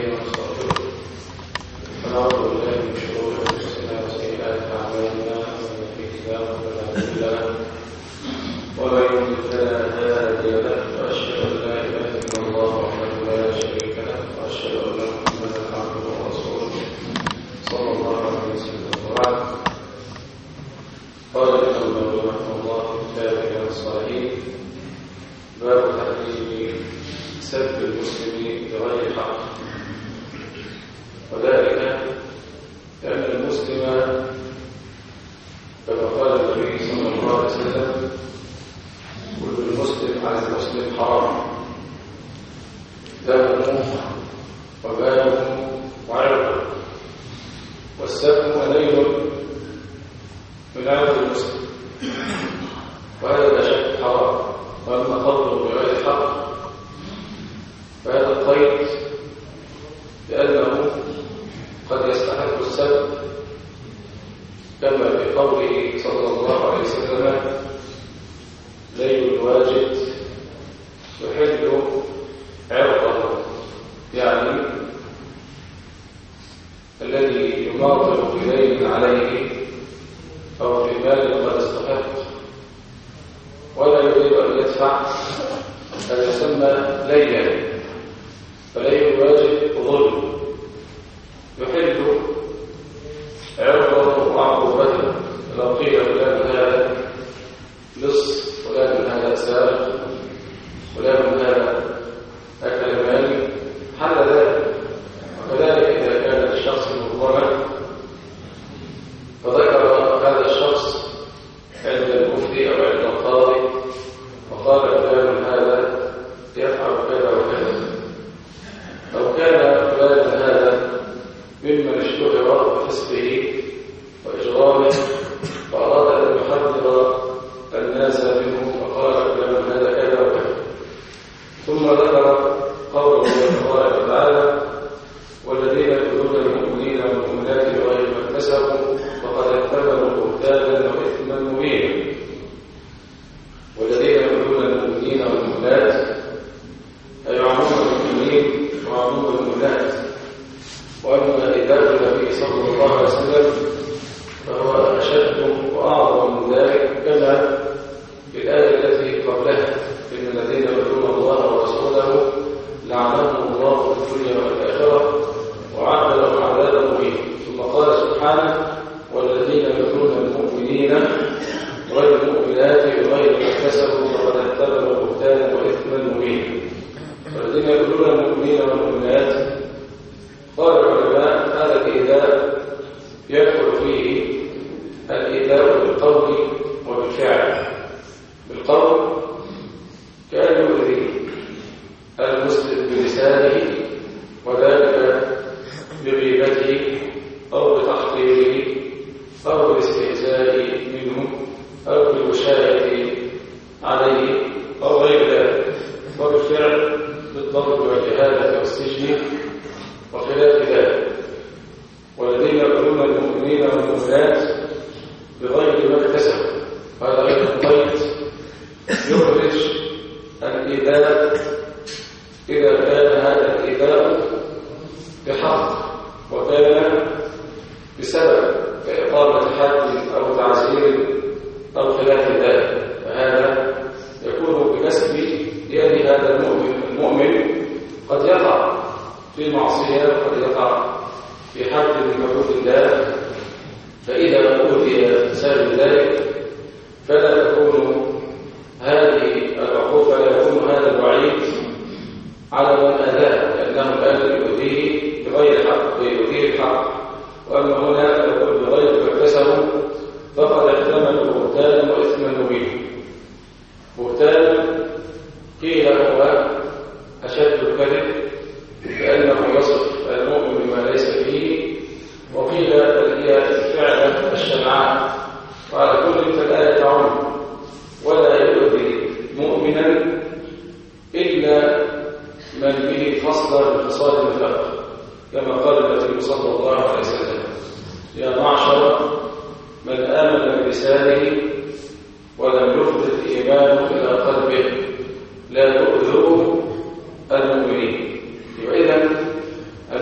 نستعينه ونستغفره ونعوذ بالله من شرور انفسنا وسيئات اعمالنا من يهده الله فلا مضل له ومن يضلل فلا هادي له واشهد ان لا اله الا الله وحده لا شريك له واشهد ان محمدا عبده ورسوله صلى الله عليه وسلم. وبعد قال الإمام النووي رحمه الله في كتابه الصحيح باب تحريم سب المسلم بغير حق، وذلك لأن المسلم كما قال النبي صلى الله عليه وسلم كل المسلم على المسلم حرام دمه وماله وعرضه، والسب قليل من عرض المسلم وهذا لا شك حرام. واما قوله بغير حق فهذا القيد لأنه قد يستحق السب كما في قوله صلى الله عليه وسلم ليل الواجد يحل عرضه، يعني الذي يماطل بليل عليه أو في مال قد استحق ولا يريد أن يدفع هذا يسمى ليلا، فليل الواجب ظلم يحل عرضه وعقوبته. لو قيل فلان هذا لص، فلان هذا سارق، فلان هذا أكل مالي، حل ذلك. وكذلك إذا كان الشخص مظلما فذكر هذا الشخص عند المفتي أو عند القاضي وقال فلان هذا يفعل كذا وكذا، أو كان فلان هذا ممن اشتهر بفسقه وإجرامه فأراد أن يحذر الناس منه فقال فلان هذا كذا وكذا، ثم ذكر قوله تبارك وتعالى والذين يؤذون المؤمنين والمؤمنات بغير ما اكتسبوا فقد احتملوا بهتانا واثما مبينا. والذين يؤذون المؤمنين والمؤمنات اي عموم المؤمنين وعموم المؤمنات. واما ايذاء النبي صلى الله عليه وسلم فهو اشد واعظم من ذلك، كما في الايه التي قبلها ان الذين يؤذون الله ورسوله لعنهم الله في الدنيا والاخره وعد لهم عذابا مهينا. ثم قال سبحانه والذين يؤذون المؤمنين غير المؤمنات بغير ما اكتسبوا فقد احتملوا بهتانا واثما مبينا. والذين يؤذون المؤمنين والمؤمنات قال العلماء هذا الايذاء يدخل فيه الايذاء بالقول وبالفعل. بالقول كان يؤذي المسلم بلسانه وذلك بغيبته أو بتحقيره أو بالاستهزاء منه أو بالوشاية عليه أو غير ذلك، وبالفعل بالضرب والإهانة والسجن وخلاف ذلك. والذين يؤذون المؤمنين والمؤمنات بغير ما اكتسبوا هذا غير القيد يخرج الإيذاء إذا كان هذا الإيذاء بحق وكان بسبب كإقامة حد أو تعزير أو خلاف ذلك، فهذا يكون بكسب يد هذا المؤمن. قد يقع في معصية وقد يقع في حد من حدود الله، فإذا أوذي بسبب ذلك فلا تكون هذه العقوبة، لا يكون هذا الوعيد على من أذاه لأنه الآن يؤذيه بغير حق ويؤذيه الحق. وأما هنا يقول بغير ما اكتسبوا فقد احتملوا بهتانا وإثما مبينا. بهتان قيل هو أشد الكذب لأنه يصف المؤمن بما ليس فيه، وقيل هي الفعل الشنعاء. وعلى كل فالآية تعم ولا يؤذي مؤمنا إلا من به فصل من خصال النفاق، كما قال النبي صلى الله عليه وسلم يا معشر من آمن بلسانه ولم يفضل إيمانه إلى قلبه لا تؤذوا المؤمنين. وإذا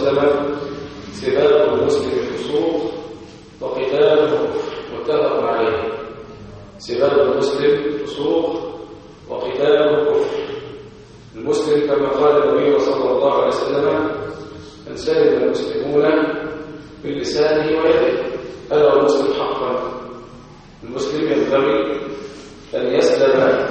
وسلم سباب المسلم فسوق وقتاله كفر متفق عليه. سباب المسلم فسوق وقتاله كفر. المسلم كما قال النبي صلى الله عليه وسلم أن سلم المسلمون بلسانه ويده. هذا هو المسلم حقا. المسلم ينبغي أن يسلم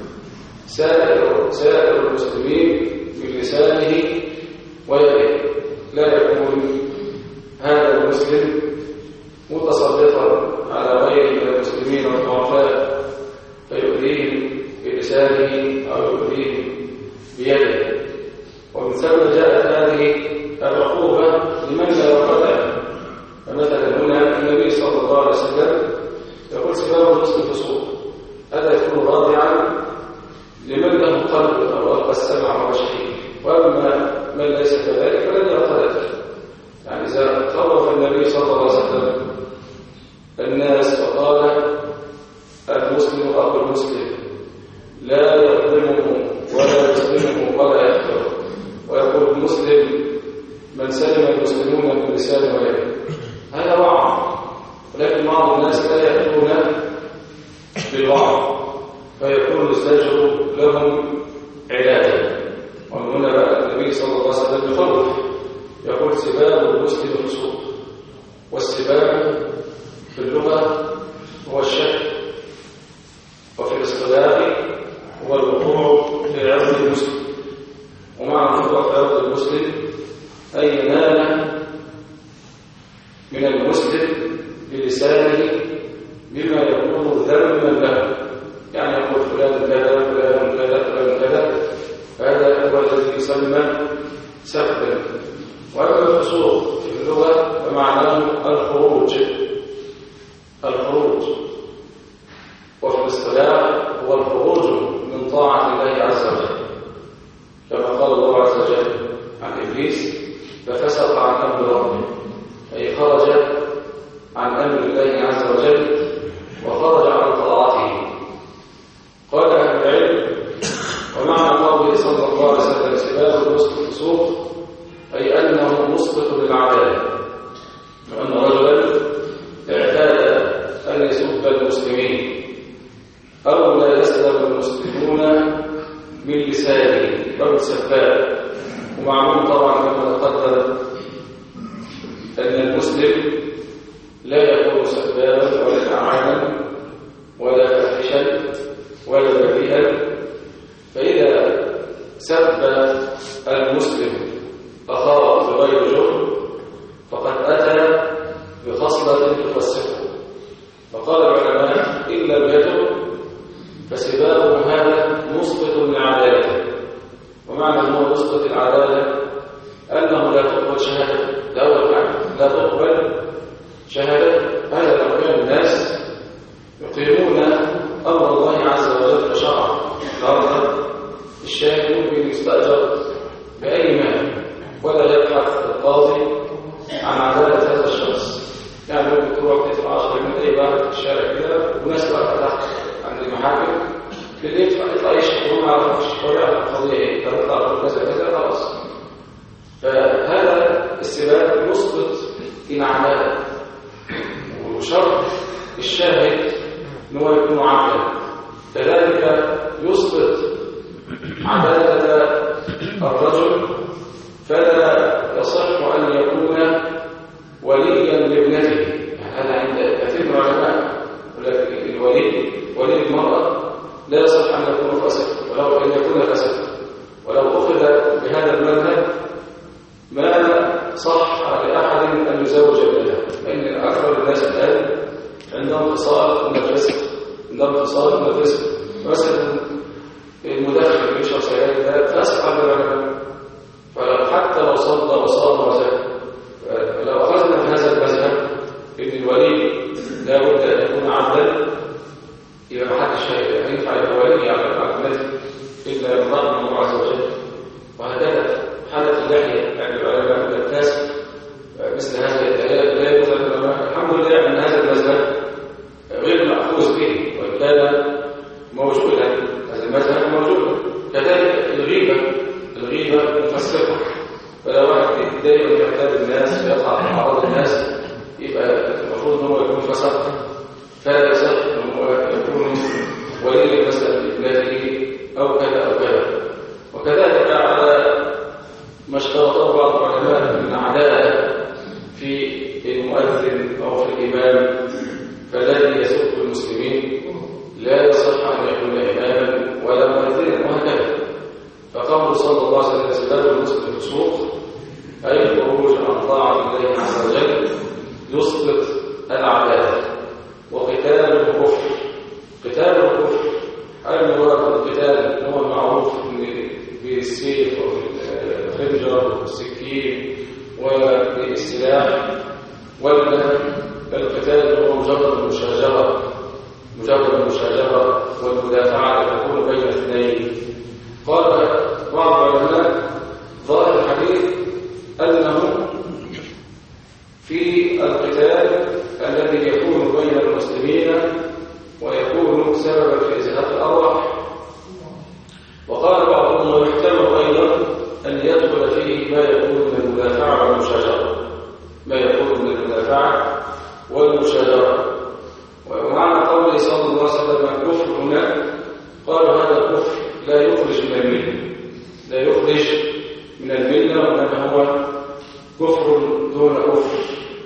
سائر المسلمين بلسانه ويده، لا يكون هذا المسلم متسلطا على غيره من المسلمين والضعفاء فيؤذيهم بلسانه أو يؤذيهم بيده. ومن ثم جاءت هذه العقوبة لمن لا يقتل. فمثلا هنا النبي صلى الله عليه وسلم يقول سباب المسلم فسوق، هذا يكون راضعا لمن له قلب أو ألقى السمع وشهيد. وأما من ليس كذلك فلن يقتل. يعني إذا خوف النبي صلى الله عليه وسلم الناس فقال المسلم أخو المسلم لا يظلمه ولا يظلمه ولا يخفره، ويقول المسلم من سلم المسلمون من لسانه ويده. هذا وعظ، ولكن بعض الناس لا يأتون بالوعظ فيكون الزجر لهم علاجا. ومن هنا بقى النبي صلى الله عليه وسلم يخوف يقول سباب المسلم فسوق. والسباب في اللغة هو الشك، وفي الاصطلاح هو الوقوع في عرض المسلم. ومعنى الوقوع في عرض المسلم أي نال من المسلم بلسانه بما يكون ذما له، يعني يقول فلان كذا فلان كذا فلان كذا، فهذا هو الذي يسمى سبا. وأما الفسوق في اللغة فمعناه الخروج، وفي الاصطلاح هو الخروج من طاعة الله عز وجل، كما قال الله عز وجل عن إبليس ففسق عن أمر ربه، أي خرج عن أمر الله عز وجل وخرج عن طاعته. قال أهل العلم ومعنى قوله صلى الله عليه وسلم سباب المسلم فسوق أي أنه مسقط للعدالة، وأن رجلا اعتاد أن يسب المسلمين أو لا يسلم المسلمون من لسانه رجل سباب. ومعلوم طبعا كما تقدم أن المسلم لا يكون سبابا ولا لعانا ولا فاحشا ولا بذيئا. فإذا سب المسلم أخاه بغير جرم فقد أتى بخصلة تفسقه. فقال العلماء إن لم يتب فسبابه هذا مسقط لعدالته. ومعنى أنه مسقط العدالة أنه لا تقبل شهادته. الأول لا تقبل شهادته. هذا لو كان الناس يقيمون أمر الله عز وجل بشرعه، النهارده الشاهد ممكن يستأجر بأي مال ولا يبحث القاضي عن عدالة هذا الشخص. يعني ممكن تروح تدفع 10 من أي واحد في الشارع كده وناس بقى تحت عند المحاكم اللي يدفع يشتغل ما يعرفش ولا يعرف القضية إيه، تطلع كذا كذا خلاص. فهذا السباب يسقط إنعاماته، وشرط الشاهد إن هو يكون عاقلا. كذلك يسقط عدالة الرجل، فلا يصح أن يكون وليا لابنته. هذا عند كثير من العلماء، ولكن ولي المرأة لا يصح أن يكون فاسقا ولو أن يكون فاسقا. ولو أخذ بهذا المذهب ما صح لأحد أن يزوج ابنها، لأن أكثر الناس الآن عندهم خصال من الفسق، مثلا المدخن اللي يشرب سجاير ده فاسق عند العلماء، فلو حتى لو صلى وصام وزكى. لو أخذنا بهذا المذهب إن الولي لا بد أن يكون عبدا، إذا ما حدش ينفع يبقى ولي على العبد إلا يرضى الله عز وجل. وهكذا حالة اللحية، يعني العلماء الناس مثل هذا لا يقول الحمد لله أن هذا المذهب غير مأخوذ به، وإن كان موجودا هذا المذهب موجود. كذلك الغيبة مفسقة، فلا واحد يتضايق من كلام الناس ويقع في اعراض الناس يبقى المفروض ان هو يكون فسق، فلا يصح ان هو يكون ولي مثلا لابنته او كذا او كذا. وكذلك على ما اشترطه بعض العلماء من عداء في المؤذن او في الامام، فالذي يسب المسلمين لا يصح ان يكون اماما ولا مؤذنا وهكذا. فقوله صلى الله عليه وسلم سباب المسلم فسوق، اي الخروج عن طاعه الله عز وجل يسقط العداله. وقتال الكفر، قتال الكفر المراد القتال هو المعروف بالسيف والخنجر والسكين وبالسلاح، ولا القتال هو مجرد المشاجرة والمدافعة تكون بين اثنين. قال بعض العلماء ظاهر الحديث أنه في القتال الذي يكون بين المسلمين ويكون سببا في إزهاق الأرواح. وقال بعضهم ويحتمل أيضا أن يدخل فيه ما يكون من المدافعة والمشاجرة، ومعنى قوله صلى الله عليه وسلم الكفر هنا قالوا هذا الكفر لا يخرج من الملة، وإنما هو كفر دون كفر.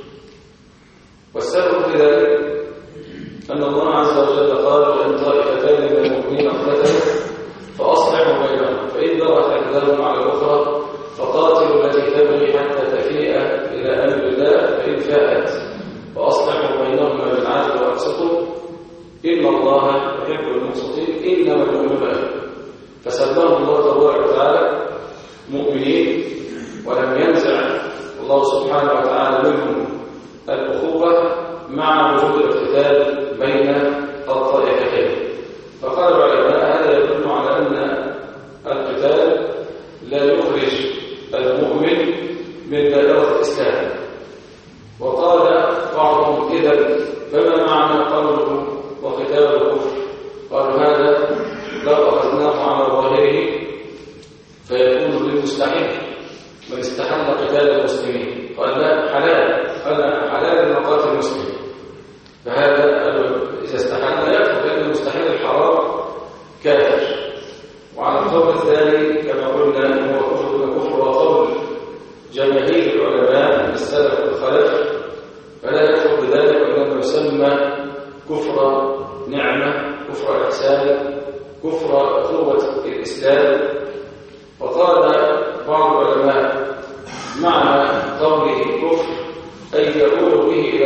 والسبب في ذلك أن الله عز وجل قال وإن طائفتان من المؤمنين اقتتلوا فأصلحوا بينهم فإن بغت إحداهما على الأخرى فقاتلوا التي تبغي حتى تفيء إلى أمر الله فإن فاءت فأصلحوا بينهما بالعدل وأقسطوا إن الله يحب المقسطين إنما المؤمنون. فسماهم الله تبارك وتعالى مؤمنين، ولم ينزع الله سبحانه وتعالى منهم الأخوة مع وجود القتال بين الطائفتين. فقال العلماء هذا يدل على أن القتال لا يخرج المؤمن من دائرة الإسلام. وقال بعضهم إذن فما معنى قوله وقتال الكفر؟ قالوا هذا لو أخذناه على ظاهره فيكون للمستحيل من استحل قتال المسلمين. قال لا، حلال أن نقاتل المسلمين، فهذا إذا استحل يكفر، لأن المستحيل الحرام كافر. وعلى القول الثاني كما قلنا هو كفر وقول جماهير العلماء من السلف والخلف، فلا يكفر بذلك، وإنما يسمى كفر نعمة، كفر إحسان، كفر أخوة الإسلام. وقال بعض العلماء معنى قوله كفر أي يقول به إلى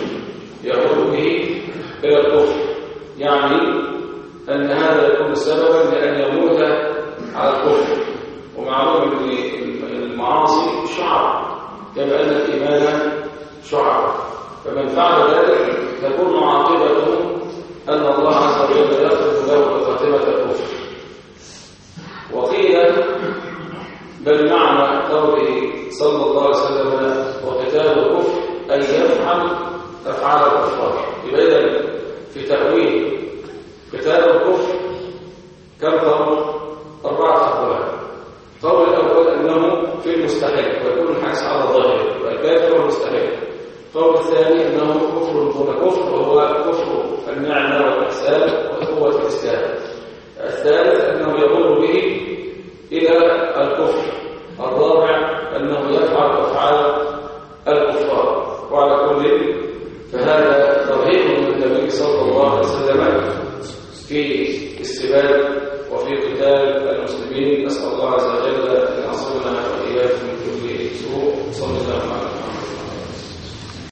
الكفر، يعني أن هذا يكون سببا لأن يموت على الكفر. ومعلوم أن المعاصي شعب كما أن الإيمان شعب، فمن فعل ذلك تكون عاقبته أن الله عز وجل يخلق له خاتمة الكفر. وقيل بل معنى قوله صلى الله عليه وسلم وقتال الكفر أن يفعل أفعال الكفار. إذن في تأويل قتال الكفر كم قول؟ 4 أقوال. قول الأول أنه في المستحيل ويكون الحديث على ظاهره والكافر هو المستحيل. قول الثاني أنه كفر دون كفر وهو كفر النعمة والإحسان وقوة الإسلام. الثالث أنه يقول به إلى الكفر. الرابع أنه يفعل أفعال الكفار. وعلى كل فهذا ترهيب من النبي صلى الله عليه وسلم في السباب وفي قتال المسلمين. نسأل الله عز وجل أن يعصمنا وإياكم من كل سوء. صلى الله عليه وسلم.